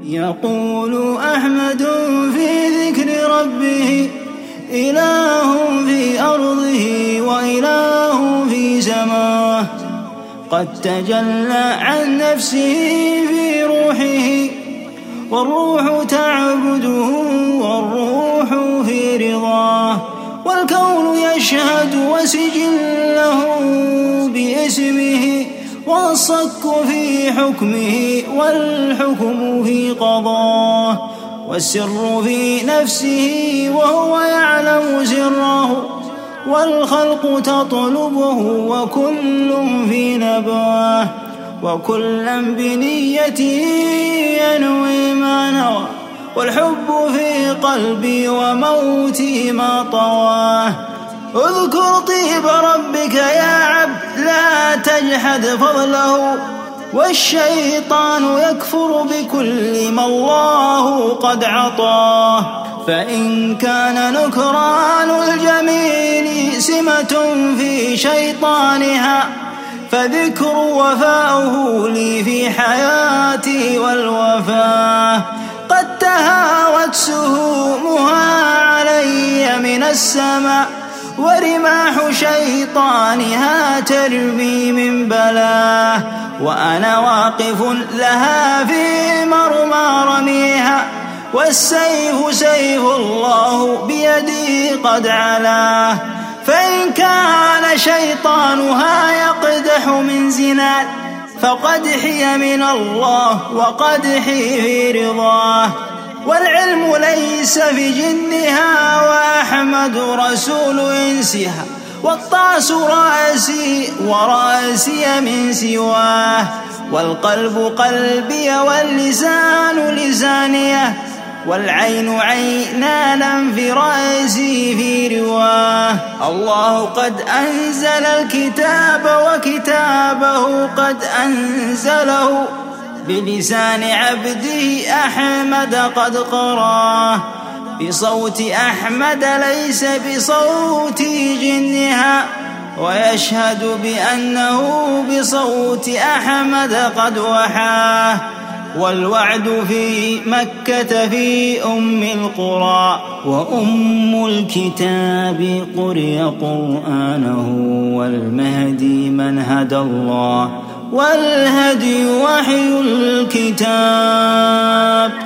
يقول أحمد في ذكر ربه إله في أرضه وإله في سماه، قد تجلى عن نفسه في روحه، والروح تعبده والروح في رضاه، والكون يشهد وسجله باسمه، والصك في حكمه والحكم في قضاه، والسر في نفسه وهو يعلم سره، والخلق تطلبه وكل في نباه، وكلا بنيته ينوي ما نوى، والحب في قلبي وموتي ما طواه. اذكر طيب ربك يا عبد لا تجحد فضله، والشيطان يكفر بكل ما الله قد عطاه، فإن كان نكران الجميل سمة في شيطانها، فذكر وفاؤه لي في حياتي والوفاه، قد تهاوت سهومها علي من السماء، ورماح شيطانها ترمي من بلاه، وأنا واقف لها في مرمى رميها، والسيف سيف الله بيدي قد علاه، فإن كان شيطانها يقدح من زناد، فقدحي من الله وقدحي في رضاه، والعلم ليس في جنها، وأحمد رسول إنسها، والطاس رأسي ورأسي من سواه، والقلب قلبي واللسان لسانيه، والعين عينانا في رأسي في رواه. الله قد أنزل الكتاب وكتابه قد أنزله، بلسان عبده أحمد قد قراه، بصوت أحمد ليس بصوت جنها، ويشهد بأنه بصوت أحمد قد وحاه، والوعد في مكة في أم القرى، وأم الكتاب قرئ قرآنه، والمهدي من هدى الله، والهدي وحي الكتاب.